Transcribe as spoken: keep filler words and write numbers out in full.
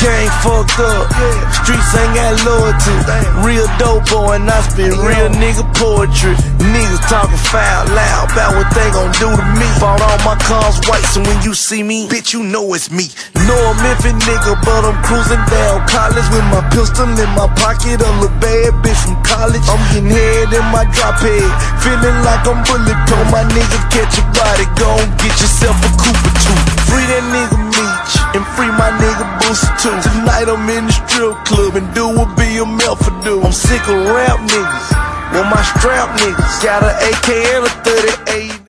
Gang fucked up, streets ain't got loyalty. Real dope boy and I spit real nigga poetry. Niggas talking foul loud about what they gon' do to me. Bought all my cars white, so when you see me, bitch, you know it's me. Know a Memphis nigga, but I'm cruising down college with my pistol in my pocket. A little bad bitch from college. I'm getting head in my drop head, feeling like I'm bulletproof. My nigga catch a body, gon' get yourself a Cooper too. Free that nigga Meech and free my nigga Booster too. Tonight I'm in the strip club and do what be a melt for do. I'm sick of rap niggas, well my strap niggas got an A K and a thirty-eight.